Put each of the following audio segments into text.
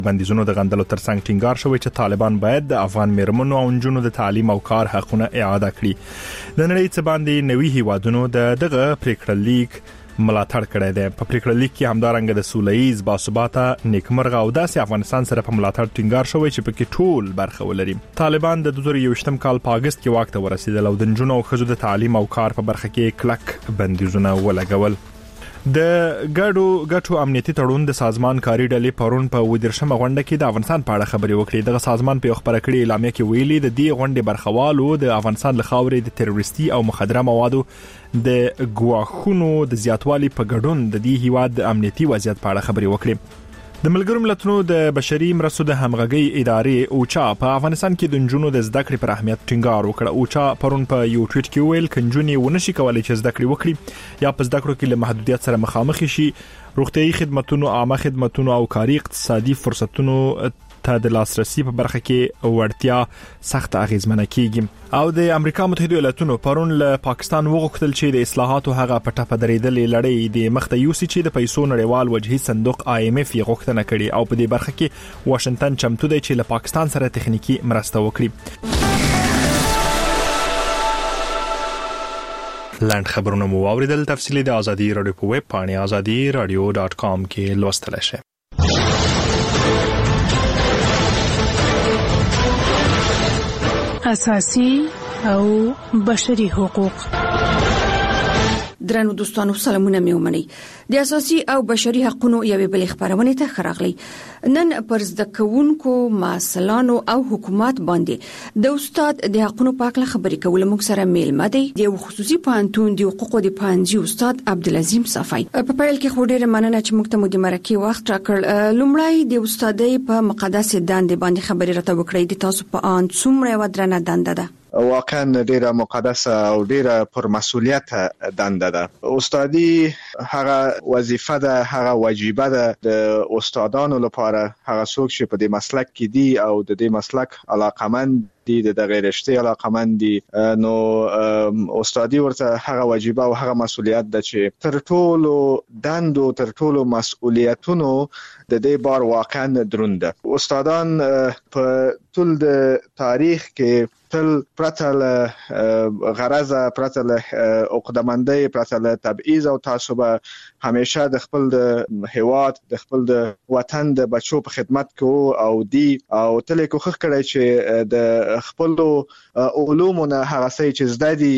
بندیزونو د غندلو ترڅنګ ټینګار شوی چې طالبان باید د افغان میرمنو او نجونو د تعلیم او کار حقونه اعاده کړي. د نړۍ څخه باندې نوي هیوادونو دغه پریکړه لیک ملاتړ کړی دی. په پریکړه لیک کې همدارنګه د سوله‌ییز باثباته نیکمرغه او داسې افغانستان سره په ملاتړ ټینګار شوی چې پکې ټول برخه ولري. طالبان د 2021م کال په اگست کې واک ته ورسېدل او د نجونو او ښځو د تعلیم او کار په برخه کې کلک بندیزونه ولګول. د ګډو امنیتي تړون د سازمان کاري ډلې پرون په 13مه غونډه کې د افغانستان په اړه خبرې وکړې. دغه سازمان په خبره کړې اعلامیه کې ویلي د دې غونډې برخوالو د افغانستان له خاورې د تروریستي او مخدره موادو د ګواښونو د زیاتوالي په ګډون د دې هیواد د امنیتي وضعیت په اړه خبرې وکړې. د ملګرو ملتونو د بشري مرستو د همغږي ادارې اوچا په افغانستان کې د نجونو د زده کړې پر اهمیت ټینګار وکړ. اوچا پرون په یو ټویټ کې ویل کنجونی ونشي کولای چې زده کړې وکړي یا په زده کړو کې له محدودیت سره مخامخ شي. روغتيایي خدماتونو، عامه خدماتونو او کاري اقتصادي فرصتونو ته د لاسرسي په برخه کې وړتیا سخت اغیزمنه کیږي. او د امریکا متحده ایالاتونو پرون له پاکستان وغوښتل چې د اصلاحاتو هغه پټه پدریدلې لړۍ د مخته یوسي چې د پیسو نړیوال وجهي صندوق IMF یې غوښتنه کړې او په دې برخه کې واشنگټن چمتو دی چې له پاکستان سره تخنیکی مرسته وکړي. لاند خبرونه مو اوریدل. تفصیلی د ازادي رادیو په ویب پاڼه azadi.radio.com کې لوستل شي. اساسي او بشري حقوق. درنو دوستانو سلامونه مې ومنئ. د اساسي او بشري حقوقو یوې بلې خبرونه ته خراغلی. نن پر زده کوونکو، مسلانو او حکومت باندې د استاد د حقوقو په اړه خبرې کول موږ سره میلمه دی د خصوصي پوهنتون د حقوقو د پوهنځي استاد عبدالعظیم صفای. په پیل کې خو ډیره مننه چې موږ ته مو د مرکه وخت راکړ. لومړی د استادۍ په مقدس دندې باندې خبرې راته وکړئ. د تاسو په ان څومره ودرنه دنده ده؟ واقعا ډیره مقدسه او ډیره پر مسؤلیت دنده ده. استادي هغه وظیفه ده، هغه واجبه ده د استادانو لپاره. هغه څوک چې په دې مسلک کې دي او د دې مسلک علاقمند دي، د غیر رشتي علاقمند دي، نو استادي ورته هغه واجبه او هغه مسؤلیت ده چې تر ټولو دندو، تر ټولو مسؤلیتونو د دې بار واقعا دروند ده. استادان په ټول د تاریخ کې تل پرته له غرضه، پرته له عقدمندۍ، پرته له تبعیض او تعصب همیشه د خپل د هیواد، د خپل د وطن د بچو په خدمت کې او دی او تل کوښښ کړی چې د خپل علومونه هغه څه چې زده دي،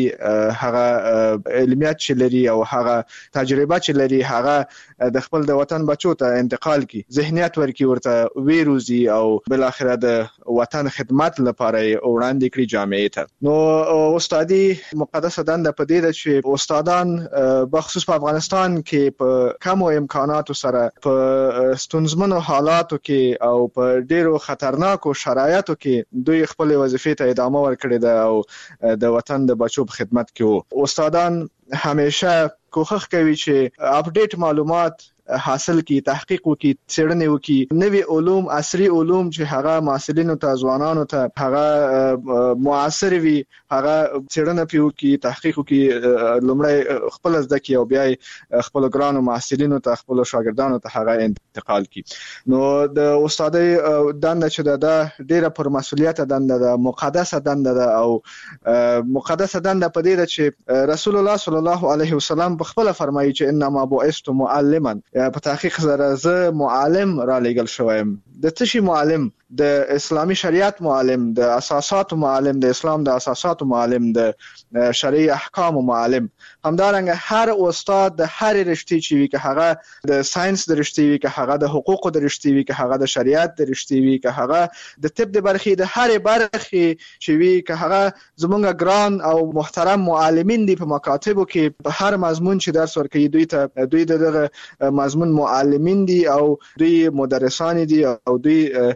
هغه علمیات چې لري او هغه تجربه چې لري، هغه د خپل د وطن بچو ته انتقال کی، ذهنیت ورکی، ورته ویروزي او بل اخره د وطن خدمت لپاره وړاندې کړی جامعه ته. نو استادي مقدسه دنده په دې ده چې استادان بخصوص په افغانستان کې په کمو امکاناتو سره په ستونزمنو حالاتو کې او په ډیرو خطرناکو شرایطو کې دوی خپل وظیفې ته ادامه ورکړي ده او د وطن د بچو په خدمت کې استادان همیشه کوښښ کوي چې اپډیټ معلومات حاصل کی، تحقیق وکي، څېړنې وکي، نوي علوم، عصري علوم چې هغه محصلینو ته، ځوانانو ته هغه معاصر وي، هغه څېړنه پیو کی، تحقیق وکي، لومړی خپل زده کی او بیا خپل ګرانو محصلینو ته، خپل شاګردانو ته هغه انتقال کی. نو د استادۍ دنده چې ده ډیره پر مسؤلیت دنده ده، مقدسه دنده ده او مقدسه دنده په دې ده چې رسول الله صلی الله علیه وسلم په خپل فرمایي چې انما بعثت معلما، په تحقیق سره زه معلم را لېږل شوم. د څه شي معلم؟ د اسلامي شریعت معلم، د اساساتو معلم، د اسلام د اساساتو معلم، د شرعي احکام معلم. همدارنګه هر استاد د هر رشتې چې وي، که هغه د ساينس د رشتې وي، که هغه د حقوقو د رشتې وي، که هغه د شریعت د رشتې وي، که هغه د طب د برخې د هر برخې چې وي، که هغه زمونږ ګران او محترم معلمین دي په مکاتبو کې، په هر مضمون چې درس ورکوي دوی دغه مضمون معلمین دي او دوی مدرسان دي او دوی دغه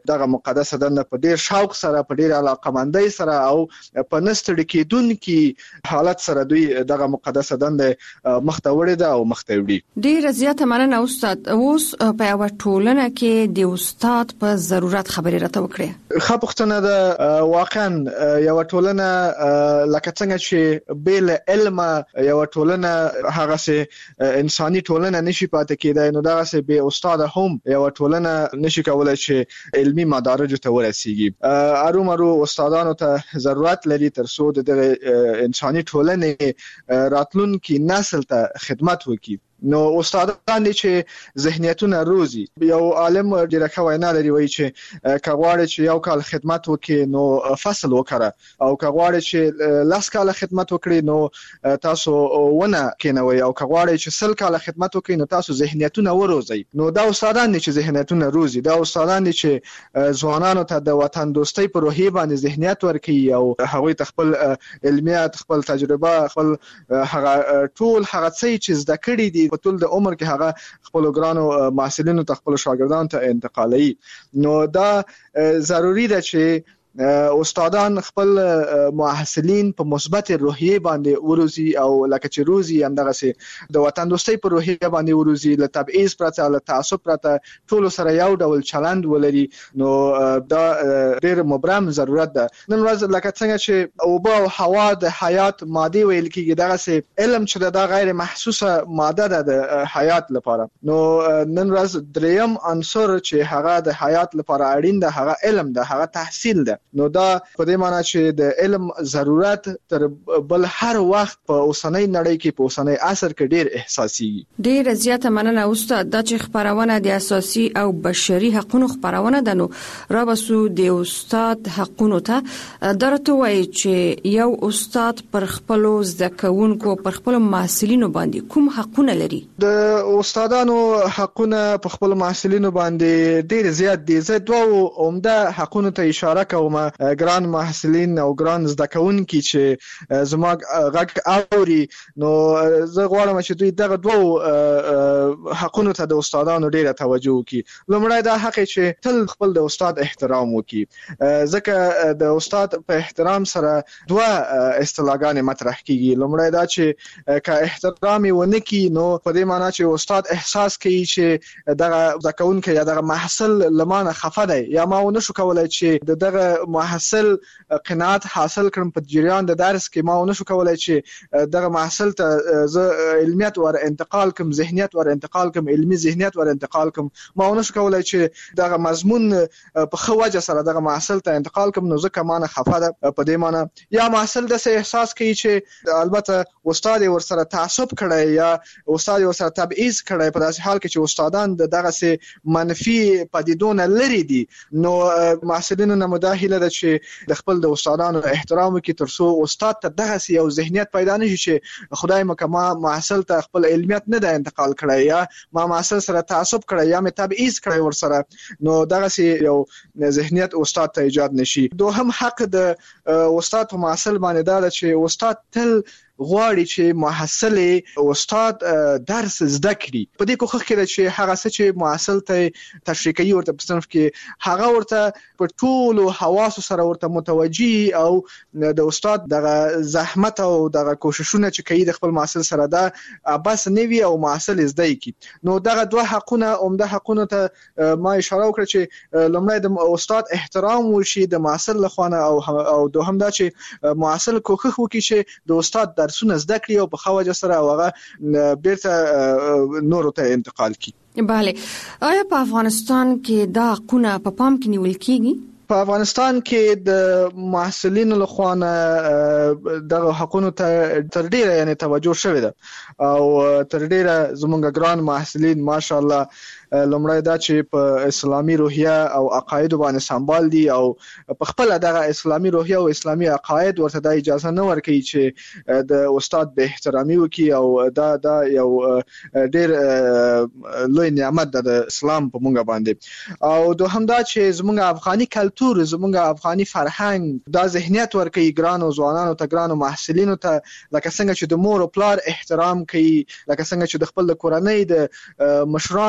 مقدسه دنده په ډیر شوق سره په ډیر علاقمندۍ سره او په نستړي کېدونکي حالت سره دوی دغه مقدسه دنده مخته وړي ده او مخته وړي. ډیر زیاته مننه استاد. اوس په یو ټولنه کې د استاد په ضرورت خبرې راته وکړي. ښه پوښتنه ده. واقعا یو ټولنه لکه څنګه چې بل علم یو ټولنه هغه سه انساني ټولنه نشي پاتې کېدای، نو دا سه به استاد هم یو ټولنه نشي کولای چې علمي مدارج ته ورسیږي. ارومرو استادانو ته ضرورت لري ترڅو د انساني ټولنې راتلونکي نسل ته خدمت وکړي. نو استادان دي چې ذهنیتونه روزي. یو عالم ډیره وینا لري وایي چې کغواړي چې یو کال خدمت وکړي نو فصل وکړه، او کغواړي چې لاس کال خدمت وکړي نو تاسو ونه کینوي، او کغواړي چې سل کال خدمت وکړي نو تاسو ذهنیتونه وروزي. نو دا استادان دي چې ذهنیتونه روزي. دا استادان دي چې ځوانانو ته د وطن دوستۍ په روحیه باندې ذهنیت ورکړي او هغوی ته خپل علمیات، خپل تجربه، خپل هغه ټول هغه څه چې زده کړي دي په ټول د عمر کې هغه خپل ګرانو محصلینو ته، خپل شاګردانو ته انتقالوي. نو دا ضروری ده چې استادان خپل محصلین په مثبت روحیه باندې وروزي، او لکه چې روزي همدغه سي د وطن دوستۍ په روحیه باندې وروزي، له تبعیض پرته، له تعصب پرته ټول سره یو ډول چلند ولري. نو دا ډېر مبرم ضرورت ده. نن ورځ لکه څنګه چې اوبه او هوا د حیات ماده ویل کېږي، دغه سي علم چې دا غیر محسوسه ماده ده د حیات لپاره. نو نن ورځ دریم عنصر چې هغه د حیات لپاره اړین ده هغه علم ده، هغه تحصیل ده. نو دا په دې معنی چې د علم ضرورت تر بل هر وخت په اوسنۍ نړۍ کې، په اوسنۍ عصر کې ډیر احساسي. ډیر زیاته مننه استاد. دا چې خبرونه د اساسي او بشري حقوقو خبرونه ده، نو را بسو د استاد حقوقو ته درته وایي چې یو استاد پر خپل زده کوونکو، پر خپل محصلینو باندې کوم حقونه لري؟ د استادانو حقونه په خپل محصلینو باندې ډیر زیات دي. زه دوه عمده حقونه ته اشاره کوم. ګران محصلین او ګران زده کوونکي چې زما غږ اوري، نو زه غواړم چې دوی دغه دوه حقونو ته د استادانو ډیره توجه وکړي. لومړی دا حق چې تل خپل د استاد احترام وکړي، ځکه د استاد په احترام سره دوه اصطلاحګانې مطرح کیږي. لومړی دا چې که احترام یې ونه کړي نو په دې معنی چې استاد احساس کوي چې دغه زده کوونکی یا دغه محصل لمانه خفه دی، یا ما ونه شو کولای چې دغه محصل قناعت حاصل کړم په جریان د درس کې، ما ونه شو کولای چې دغه محصل ته زه علمیت ور انتقال کوم، ذهنیت ور انتقال کوم، علمي ذهنیت ور انتقال کوم، ما ونه شو کولای چې دغه مضمون په خو وجه سره دغه محصل ته انتقال کوم، نو ځکه مانه خفه ده. په دې معنی یا محصل د احساس کوي چې البته استاد ور سره تعصب کړي یا استاد ور سره تبعیض کړي، په داسې حال کې چې استادان دغه سه منفي پدیدونه لري دي، نو محصلینو نه مداهله ده چې د خپل د استادانو احترام وکړي ترڅو استاد ته دغه یو ذهنیت پیدا نشي چې خدای مکه محصل ته خپل علمیت نه ده انتقال کړی، یا ما محصل سره تعصب کړی، یا مې تبعیض کړی ور سره، نو دغه یو ذهنیت استاد ته ایجاد نشي. دوهم حق د استاد په محصل باندې دا چې استاد تل غواړي چې محصل استاد درس زده کړي. په دې کوښښ کې چې هغه څه چې محصل ته تشریح کوي ورته په صنف کې هغه ورته په ټولو حواسو سره ورته متوجي، او د استاد دغه زحمت او دغه کوششونه چې کوي د خپل محصل سره دا بس نه وي او محصل زده کړي. نو دغه دوه حقونه عمده حقونه ته ما اشاره وکړه چې لومړی د استاد احترام وشي د محصل لخوا، او دوهم دا چې محصل کوښښ وکړي چې د استاد درسونه زده کړي او په خواجه سره هغه بیرته نورو ته انتقال کړي. بله. آیا په افغانستان کې دا حقونه په پام کې نیول کیږي؟ په افغانستان کې د محصلینو لخوا دغه حقونو ته تر ډیره یعنی توجه شوې ده، او تر ډیره زموږ ګران محصلین ماشاءالله لومړی دا چې په اسلامي روحیه او عقاید باندې سمبال دي، او په خپل دغه اسلامي روحیه او اسلامي عقاید ورته د اجازه نه ورکوي چې د استاد به احترامي وکړي، او دا یو ډیر لوی نعمت ده د اسلام په مونږ باندې. او دوهم دا چې زموږ افغاني کلتور، زموږ افغاني فرهنګ دا ذهنیت ورکوي ګرانو ځوانانو ته، ګرانو محصلینو ته، لکه څنګه چې د مور او پلار احترام کوي، لکه څنګه چې د خپل کورنۍ د مشرانو احترام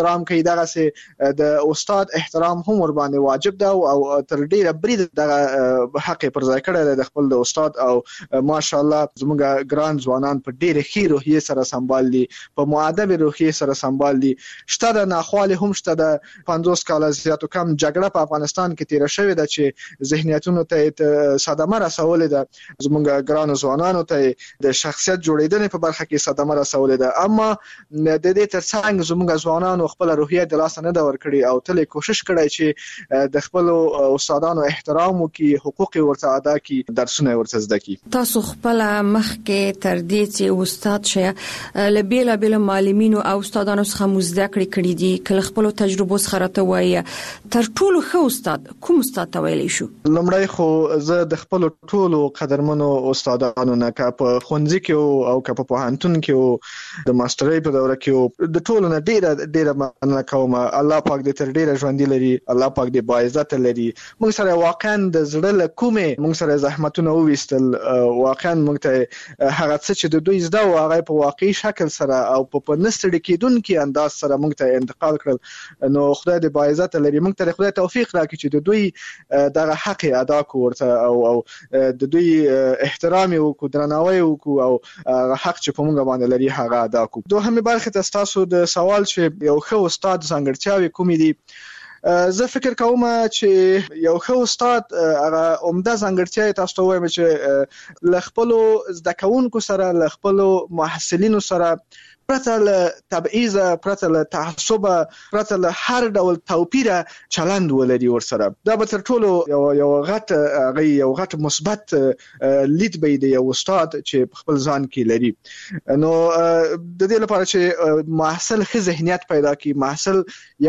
احترام کوي دغه سي د استاد احترام هم ور باندې واجب ده او تر ډیره برید دغه حق پر ځای کړی د خپل د استاد او ماشاءالله زموږ ګران ځوانان په ډیره ښه روحیه سره سمبال دي په مؤدب روحیه سره سمبال دي شته د ناخواله هم شته د 50 کال زیاتو کم جګړه په افغانستان کې تیر شوې ده چې ذهنیتونو ته صدمه رسولې ده زموږ ګران ځوانانو ته د شخصیت جوړیدنې په برخه کې صدمه رسولې ده اما د دې ترڅنګ زموږ ځوانانو خپل روحیه د لاس نه دا ورکړي او تل کوشش کړی چې د خپل استادانو احترام وکړي حقوق ورته ادا کړي درسونه ورته زده کړي تاسو خپل مخ کې تر دې چې استاد شه لبیلا بل معلمینو او استادانو څخه مزده کړی دي کله خپل تجربه سره ته وایي تر ټولو ښه استاد کوم استاد ته ویلی شو لمړی خو زه د خپل ټولو قدرمنو استادانو نه کا په خونځي کې او کا په پوهنتون کې د ماسترۍ په دوره کې د ټولو نه ډیره مننه کوم الله پاک دې تر ډیره ژوندۍ لري الله پاک دې باعزت لري موږ سره واقعا د زړه له کومه موږ سره زحمتونه وويستل واقعا موږ ته هغه څه چې د دوی زده واغې په واقعي شکل سره او په نستړي کېدونکو انداز سره موږ ته انتقال کړل نو خدای دې باعزت لري موږ ته خدای توفیق راکړي چې د دوی دغه حق ادا کوړه او د دوی احترام وکړو درناوی وکړو او حق چې په موږ باندې لري هغه ادا کوو دوهمه برخه تاسو د سوال چې یو ښه استاد ځانګړتیاوې کومې دي زه فکر کوم چې یو ښه استاد هغه عمده ځانګړتیا تاسو ته وایم چې ل خپل زده کوونکو سره ل خپل محصلینو سره پرته له تبعیض پرته له تعصب پرته له هر ډول توپیر چلند ولري ورسره دا به تر ټولو یو غټ مثبت لید به دی یو استاد چې خپل ځان کې لري نو د دې لپاره چې محصل ښه ذهنیت پیدا کړي محصل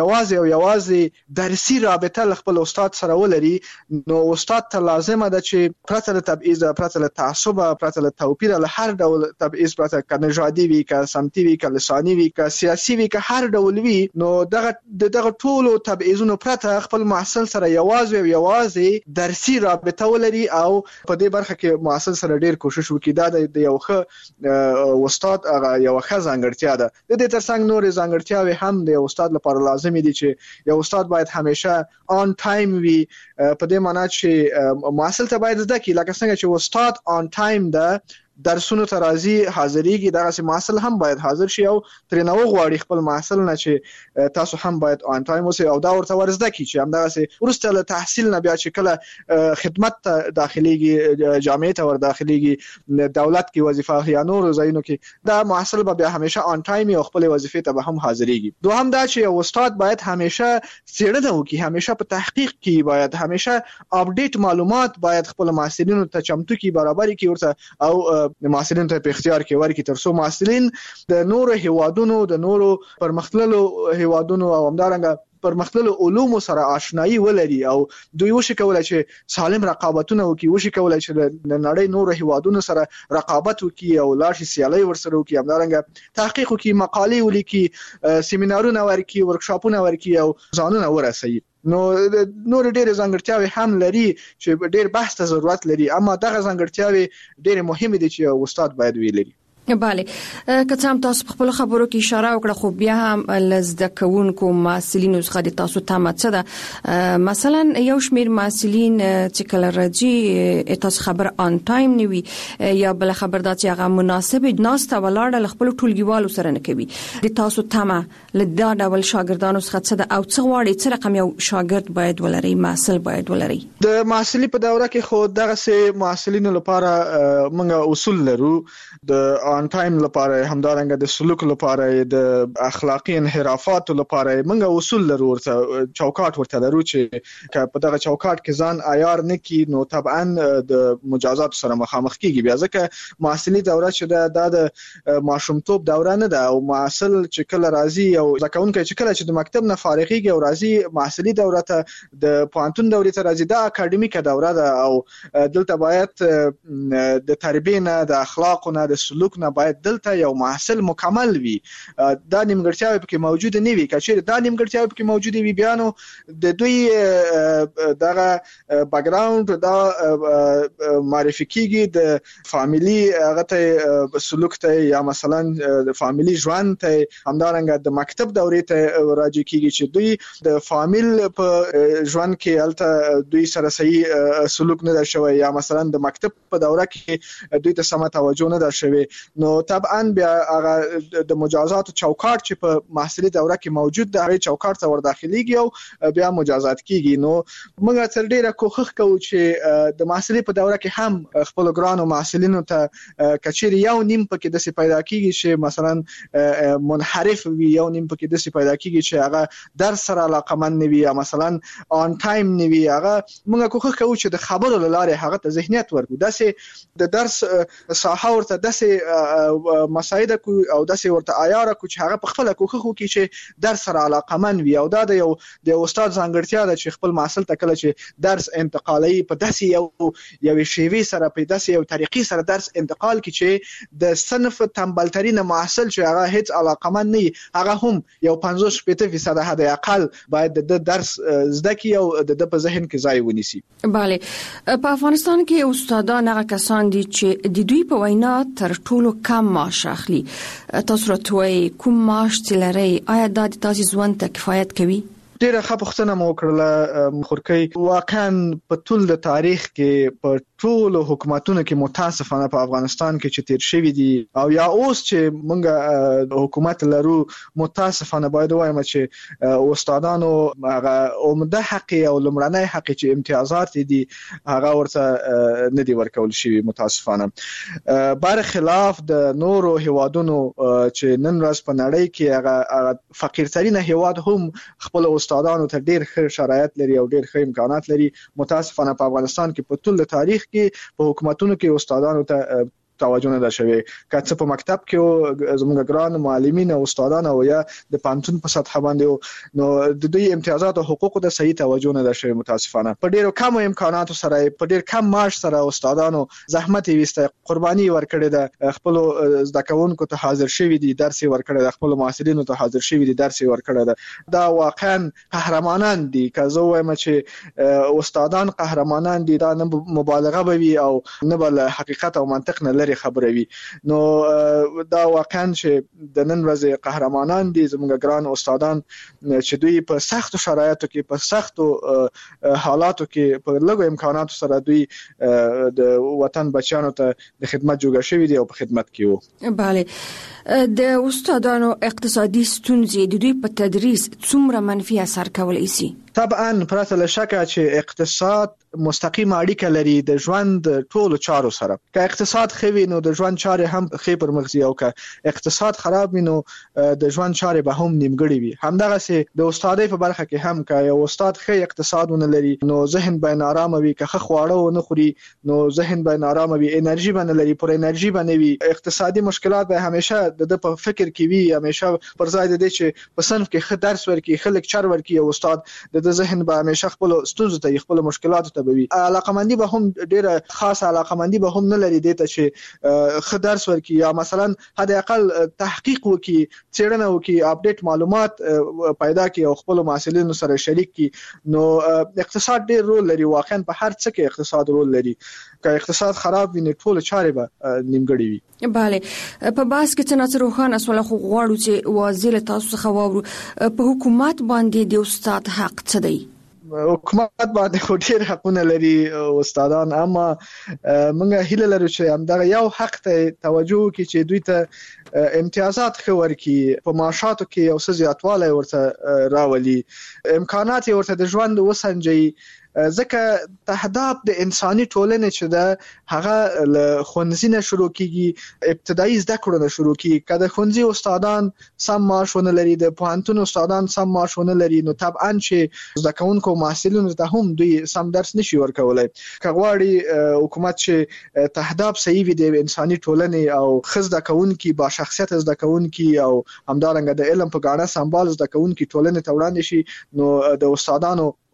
یوازې درسي رابطه له خپل استاد سره ولري نو استاد ته لازمه ده چې پرته له تبعیض پرته له تعصب پرته له توپیر له هر ډول تبعیض پرته کنجادي وي که سمتي که لساني وي که سیاسي وي که هر ډول وي نو دغه ټولو تبعیضونو پرته خپل محصل سره یوازې درسي رابطه ولري او په دې برخه کې محصل سره ډیر کوشش وکړي دا د یو ښه استاد هغه یو ښه ځانګړتیا ده د دې ترڅنګ نور ځانګړتیاوې هم د استاد لپاره لازمي دي چې یو استاد باید همیشه آن ټایم وي په دې معنی چې محصل ته باید زده کړي لکه څنګه چې استاد آن ټایم ده درسونو ته راځي حاضرېږي دغه سي محصل هم باید حاضر شي او ترنه وغواړي خپل محصل نه چې تاسو هم باید آن ټایم اوسئ او دا ورته ورزده کی چې هم دغه سي ورسته له تحصیل نه بیا چې کله خدمت ته داخليږي جامعه ته ور داخليږي دولت کې وظیفه یا نور ځایونو کې دا محصل به بیا همیشه آن ټایم او خپل وظیفه ته به هم حاضرېږي دوهم دا چې استاد باید همیشه څېړنه وکړي همیشه په تحقیق کې باید همیشه اپډیټ معلومات باید خپل محصلینو ته چمتو کی برابر کی ورته او د محصلینو ته په اختیار کې ورکړي ترڅو محصلین د نورو هیوادونو د نورو پرمختللو هیوادونو او همدارنګه پرمختللو علومو سره آشنایی ولري او دوی وشي کولای چې سالم رقابتونه وکړي وشي کولای چې د نړۍ نورو هیوادونو سره رقابت وکړي او لاشي سیالي ورسره وکړي همدارنګه تحقیق وکړي مقالې ولیکي سیمینارونه ورکړي ورکشاپونه ورکړي او ځانونه ورسوي نو نور ډېر ځانګړتیاوې هم لري چې ډېر بحث ته ضرورت لري اما دغه ځانګړتیاوې ډېر مهمه دي چې استاد باید ویلري بله که څه هم تاسو په خپل خبرو کې اشاره وکړه خو بیا هم لزده کوونکو محصلینو څخه د تاسو تمه څه ده مثلا یو شمیر محصلین چې کله راځي تاسو خبر آن ټایم نیوي یا بل خبر دا چې هغه مناسب ناسته ولاړه خپل ټولګیوالو سره نه کوي د تاسو تمه لدا ډول شاګردانو څخه څه ده او څه غواړي څه رقم یو شاګرد باید ولري محصل باید ولري د محصلي په دوره کې خو دغه سه محصلینو لپاره موږ اصول لرو د آن ټایم لپاره همدارنګه د سلوک لپاره د اخلاقی انحرافات لپاره موږ اصول لرو ورته چوکاټ ورته لرو چې په دغه چوکاټ کې ځان عیار نه کی نو طبعا د مجازات سره مخامخ کیږي بیا ځکه محصلي دوره چې د ماشومتوب دوره نه ده او محصل چې کله راځي او ځکهونکي چې کله چې د مکتب نه فارغيږي او راځي محصلي دوره ته د پوهنتون دورې ته راځي د اکاډمیکه دوره ده او دلته باید د تربیه نه د اخلاق نه د سلوک نه نه باید دلته یو محصل مکمل وي. دا نیمګړتیاوې پکې موجود نه وي. کچېرې دا نیمګړتیاوې پکې موجود وي بیا نو د دوی دغه بیک ګراوند دا معرفي کیږي د فاميلي هغه ته سلوک ته یا مثلا د فاميلي ژوند ته همدارنګه د مکتب دورې ته راځي کیږي چې دوی د فامیل په ژوند کې الته دوی سره صحیح سلوک نه شوی یا مثلا د مکتب په دوره کې دوی ته سم توجه نه شوی نو طبعا بیا هغه د مجازات چوکاټ چې په محصلي دوره کې موجود د هغه چوکاټ ته ور داخليږي او بیا مجازات کیږي. نو موږ تر ډیره کوښښ کوو چې د محصلي په دوره کې هم خپل ګرانو محصلینو ته کچېرې یو نیم پکې د څه پیدا کیږي چې مثلا منحرف وي، یو نیم پکې د څه پیدا کیږي چې هغه درس سره علاقمند نه وي یا مثلا آن ټایم نه وي. هغه موږ کوښښ کوو چې د خبرو لاره هغه ته ذهنیت ورکړو، داسې د درس ساحه ورته داسې مساعده کو او داسې ورته عیار کو چې هغه په خپل کوښښ وکړي چې درس سره علاقمند وي. او دا د یو استاد ځانګړتیا ده چې خپل محصل ته کله چې درس انتقالي په داسې یو شیوه سره په داسې یو طریقې سره درس انتقال کړي چې د صنف تنبلترین محصل چې هغه هیڅ علاقمند نه هغه هم یو 50% حد اقل باید د درس زده کی او د په ذهن کې ځای ونیسي. bale په افغانستان کې استادان هغه کسان دي چې د دوی په وینا تر ټولو کم معاش اخلي. تاسو راټوي کوم معاش تلري؟ آیا دا د تاسو ژوند ته کفایت کوي؟ ډیره ښه پوښتنه مو وکړه خورکۍ. واقعا په ټول د تاریخ کې په ټول حکومتونو کې متاسفانه په افغانستان کې چې تیر شوی دي او یا اوس چې موږ حکومت لرو متاسفانه باید وایم چې استادانو هغه عمده حق او لمړنۍ حق چې امتیازات دي هغه ورته نه دی ورکول شوی متاسفانه. بر خلاف د نورو هیوادونو چې نن ورځ په نړۍ کې هغه فقیرترین هیواد هم خپل استادانو ته ډیر ښه شرایط لري او ډیر ښه امکانات لري. متاسفانه په افغانستان کې په ټول تاریخ کې په حکومتونو کې استادانو ته توجه نه شوی. کله په مکتب کې زموږ ګران معلمین او استادان او یا د پانتون په سطح باندې نو د دوی امتیازات او حقوق ته صحیح توجه نه شوی متاسفانه. په ډیرو کم امکاناتو سره په ډیر کم معاش سره استادانو زحمت ویسته قرباني ورکړي د خپل زده کوونکو ته حاضر شوی دي درس ورکړي د خپل محصلینو ته حاضر شوی دي درس ورکړي. دا واقعا قهرمانان دي. که زه وایم چې استادان قهرمانان دي دا نه مبالغه بوي او نه بل حقیقت او منطق نه خبروي. نو دا واقعا چې د نن ورځې قهرمانان دي زموږ ګران استادان چې دوی په سختو شرایطو کې په سختو حالاتو کې په لږو امکاناتو سره دوی د وطن بچیانو ته د خدمت جوړ شوی دي او په خدمت کې وو. bale د استادانو اقتصادي ستونزې د دوی په تدریس څومره منفي اثر کولای شي؟ طبعا پرته له شکه چې اقتصاد مستقیم اړیکه لري د ژوند ټولو چارو سره. که اقتصاد خوي نو د ژوند چارې هم خې پر مخ ځي او که اقتصاد خراب وي نو د ژوند چارې به هم نیمګړې وي. همدغه سي د استادۍ په برخه کې هم که یو استاد خې اقتصاد ونه لري نو ذهن به نارامه وي. که خواړه ونه خوري نو ذهن به نارامه وي، انرژي به نه لري، پر انرژي به نه وي. اقتصادي مشکلات به همیشه د په فکر کې وي، همیشه پر ځای د دې چې په صنف کې ښه درس ورکړي ښه لیکچر ورکړي او استاد د ذهن به همیشه خپل ستونزو ته خپل مشکلاتو ته بوي. علاقمندي به هم ډیره خاصه علاقمندي به هم نه لري دته چې ښه درس ورکړي یا مثلا حد اقل تحقیق وکړي، څېړنه وکړي، اپډیټ معلومات پیدا کړي او خپل محصلینو سره شریک کړي. نو اقتصاد ډیر رول لري. واقعا په هر څه کې اقتصاد رول لري. که اقتصاد خراب وي نو ټول چارې به نیمګړې وي. bale په باس کې څنګه روخان اسوله خو غواړو چې واضح تاسو څخه واورو په حکومت باندې د استاد حق څه دی؟ حکومت باندې ډېر حقونه لري استادان، اما موږ هیله لرو چې همدغه یو حق ته توجه وکړي چې دوی ته امتیازات ښه ورکړي، په معاشاتو کې یو څه زیاتوالی ورته راولي، امکانات یې ورته د ژوند وسنجوي. ځکه تهداب د انساني ټولنې چې ده هغه له ښوونځي نه شروع کیږي، ابتدایي زده کړو نه شروع کیږي. که د ښوونځي استادان سم معاش ونه لري، د پوهنتون استادان سم معاش ونه لري، نو طبعا چې زده کوونکو محصلینو ته هم دوی سم درس نشي ورکولای. که غواړي حکومت چې تهداب صحیح وي د انساني ټولنې او ښه زده کوونکي با شخصیت زده کوونکي او همدارنګه د علم په ګاڼه سمبال زده کوونکي ټولنې ته وړاندې شي، نو د استادانو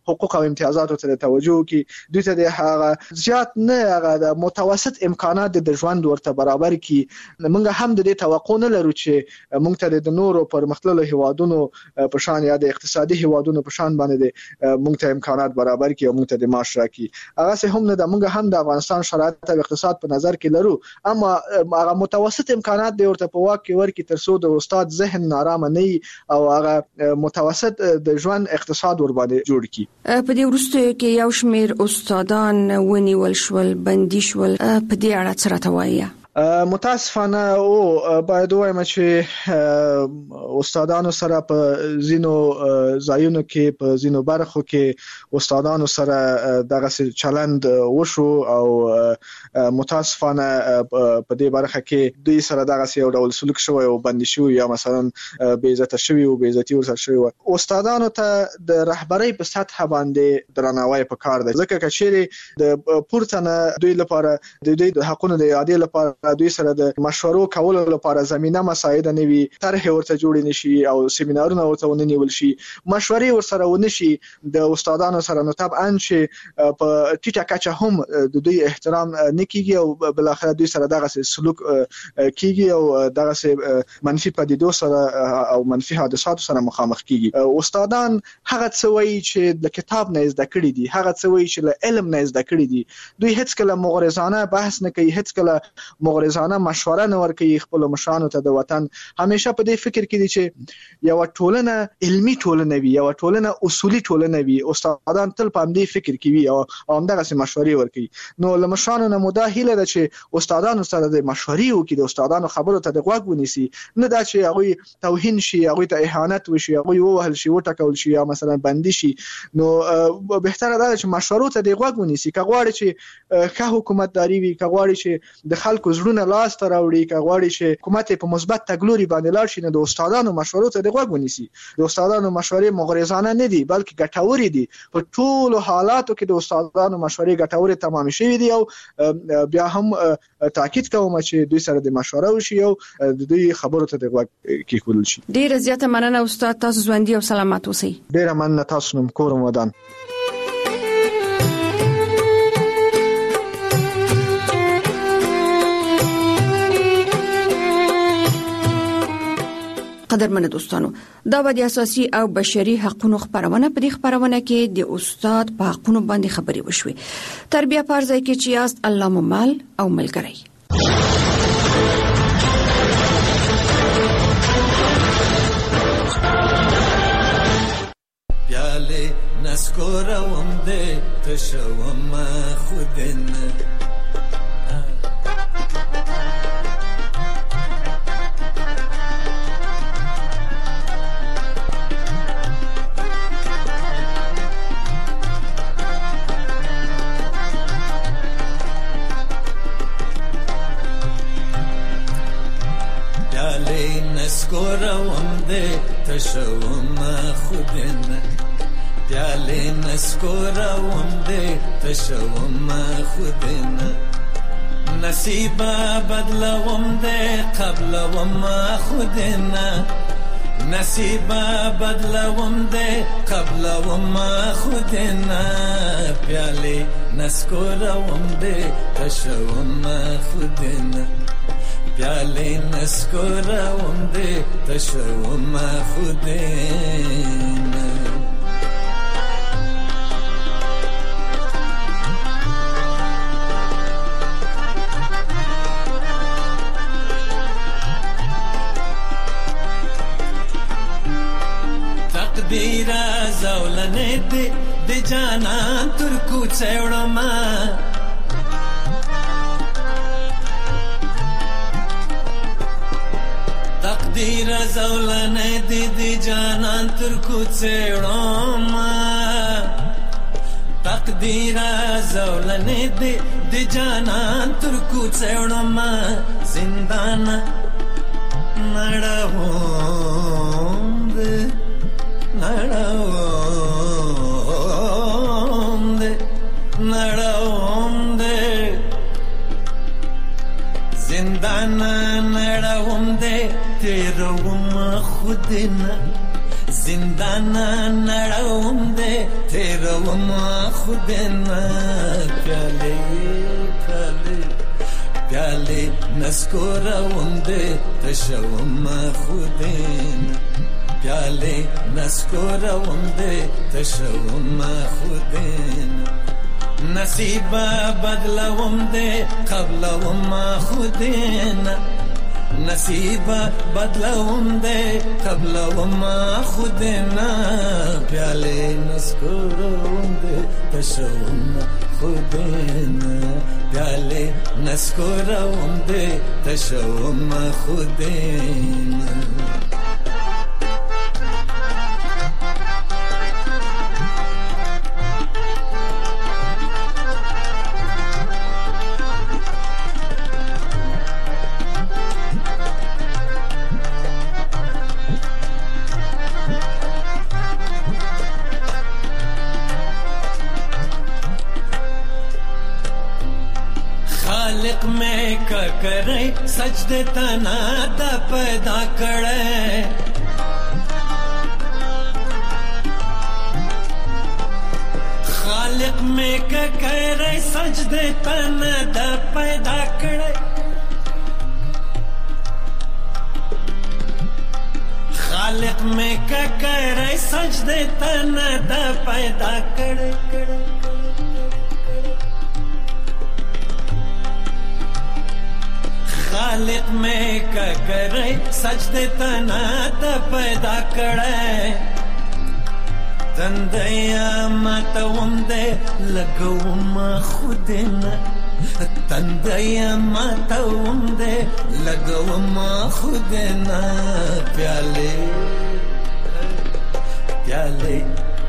حقوق او امتیازاتو ته توجه وکړي، دوی ته د هغه زیات نه هغه د متوسط امکانات د ژوند ورته برابر کړي. موږ هم د دې توقع نه لرو چې موږ ته د نورو پرمختللو هیوادونو په شان یا د اقتصادي هیوادونو په شان باندې موږ ته امکانات برابر کړي او موږ ته د معاش راکړي. هغه څه هم نه د موږ هم د افغانستان شرایط او اقتصاد په نظر کې لرو، اما هغه متوسط امکانات د ورته په واک کې ورکړي تر څو د استاد ذهن نارامه نه او هغه متوسط د ژوند اقتصاد ور باندې جوړ کړي. په دې وروسته کې یو شمېر استادان ونیول شول، بندي شول، په دې اړه څه راته وایي؟ متاسفانه او باید وایم چې استادانو سره په زینو ځایونو کې په زینو برخو کې استادانو سره دغه چلند وشو او متاسفانه په دې برخه کې دوی سره دغه یو ډول سلوک شوی او بندي شوی یا مثلا بې عزت شوی او بې عزتي ورسره شوی. استادانو ته د رهبرۍ په سطح باندې درناوی پکار دی، ځکه چې د پورتنه دوی لپاره د دوی د حقونو د اعادې لپاره دوی سره د مشورو کولو لپاره زمينه مساعده نوي طرح ورته جوړ نشي او سیمینارونه ورته ونیول شي، مشورې ورسره ونشي د استادانو سره، نو طبعا چې په ټیټه کچه هم د دوی احترام نکېږي او بل اخر دوی سره دغه سلوک کیږي او دغه منفي پدیدو سره او منفي حادثاتو سره مخامخ کیږي. استادان هغه څه وایي چې د کتاب نه زده کړي دي، هغه څه وایي چې له علم نه زده کړي دي. دوی هیڅ کله مغرضانه بحث نه کوي، هیڅ کله مغرضانه مشوره نه ورکوي خپل مشرانو ته د وطن. همیشه په دې فکر کې دي چې یو ټولنه علمي ټولنه وي، یو ټولنه اصولي ټولنه وي. استادان تل په دې فکر کې وي او همدغه مشورې ورکوي. نو له مشرانو نه مده هیله ده چې استادانو سره د مشورې وکړي، د استادانو خبرو ته د غوږ ونیسي، نه دا چې هغه توهین شي، هغه ته اهانت وشي، هغه ووهل شي، وټکول شي یا مثلا بندي شي. نو بهتره ده چې مشورو ته د غوږ ونیسي. که غواړي چې ښه حکومتداري وي، که غواړي چې د خلکو زړونه لاس ته راوړي، که غواړي چې حکومت په مثبت تګلوري باندې لاړ شي، نو د استادانو مشورو ته د غوږ ونیسي. د استادانو مشورې مغرضانه نه دي بلکې ګټورې دي. په ټولو حالاتو کې د استادانو مشورې ګټورې تمام شوي دي او بیا هم تاکید کوم چې دوی سره د مشوره وشي او د دوی خبرو ته د غوږ کېښودل شي. ډیره زیاته مننه استاد، تاسو ژوندي او سلامت اوسئ. ډیره مننه، تاسو نوم کورم ودان. قدرمن دوستانو، دا به د اساسي او بشري حقوقو خبرونه په دې خبرونه کې د استاد په حقوقو باندې خبري وشوي. تربیه پرځای کې چې یاست الله ممل او ملګری. پیاله نسکورم دې تشوم خودن نسکورم دې تشوم خودن، پیاله نسکورم دې تشوم خودن، نصیب بدلوم دې قبلوم خودن، نصیب بدلوم دې قبلوم خودن، پیاله نسکورم دې تشوم خودن، پیاله نسکورم دې تشوم خودن. تقدیر زولنه دې د جانان تر کوڅه وړم، تقدیر زولنه دې د جانان تر کوڅه وړم، تقدیر زولنه دې د جانان تر کوڅه وړم، زندان نړوم دې نړوم دې زندان نړوم دې تیروم خودنا، زندان نړوم دې تیروم خود نه پیالې پیالې پیالې نسکوروم دې تشوم خود نه پیالې نسکوروم دې تشوم خود نه نصیب بدلوم دې قبلوم خود نه نصیب بدلوم دے قبلوم خود نا پیالے نسکوروم دے تشوم خود نا پیالے نسکوروم دے تشوم خود نا خالق میں کرے سجدے تنا دا پیدا کرے خالق میں کرے سجدے تنا دا پیدا کرے خالق میں کرے سجدے تنا دا پیدا کرے خالق میں کرے سجدے تنا دا پیدا کرے تندیا ماتوم دے لگوم خود نا تندیا ماتوم دے لگوم خود نا پیالے پیالے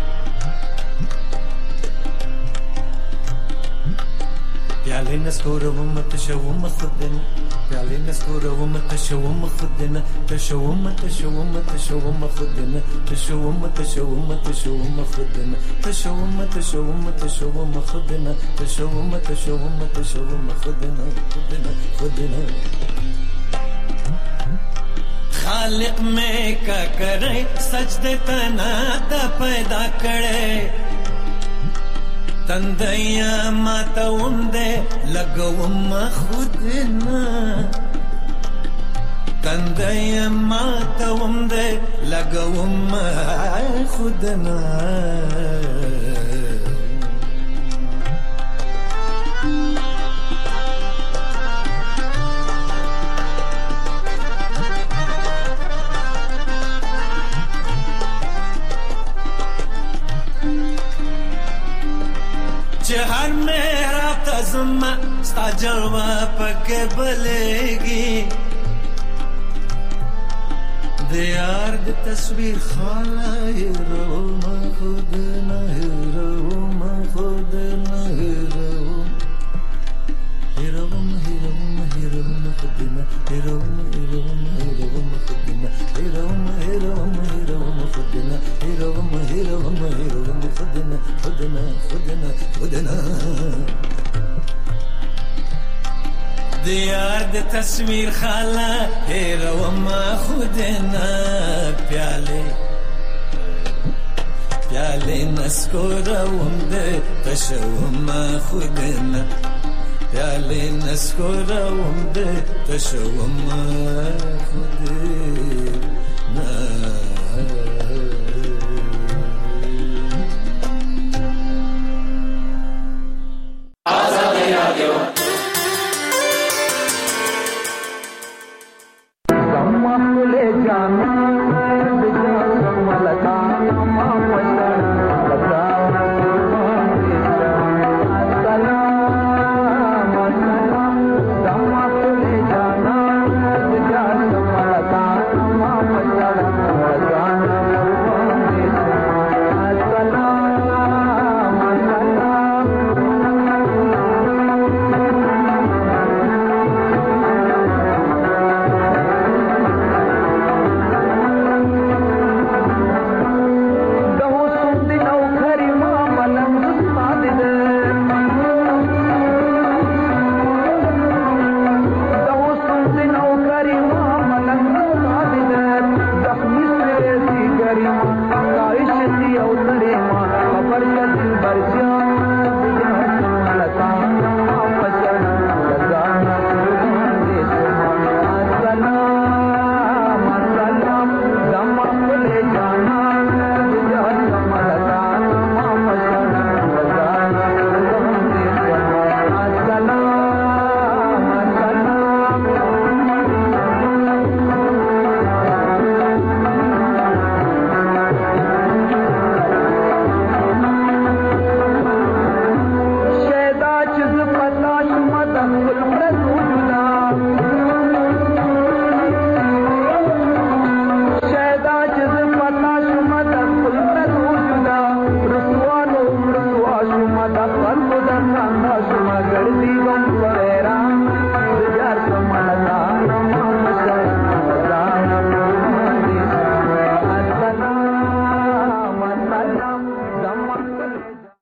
پیالے نسکوروم تشوم خود نا پیالے نسکوروم تشوم خود نا تشوم تشوم تشوم خود نا تشوم تشوم تشوم خود نا تشوم تشوم تشوم خود نا تشوم تشوم تشوم خود نا خود نا خالق میں کا کرے سجدے تنا دا پیدا کرے تندیا ماتوم دے لگوم خود نا تندیا ماتوم دے لگوم خود نا हर मेरा तज़मा स्ता जलवा पके बलेगी दियार दी तस्वीर खाला हीरो खुद न हीरो खुद न हीरो हीरो हीरो हीरो खुद न हीरो हीरो हीरो खुद न हीरो हीरो हीरो खुद न हीरो हीरो हीरो खुद न खुद न खुद न खुद न दियार दी तस्वीर खाला हीरो मा खुद न प्याले प्याले नस्कोरोम दे तशوم खुद न प्याले नस्कोरोम दे तशوم खुद न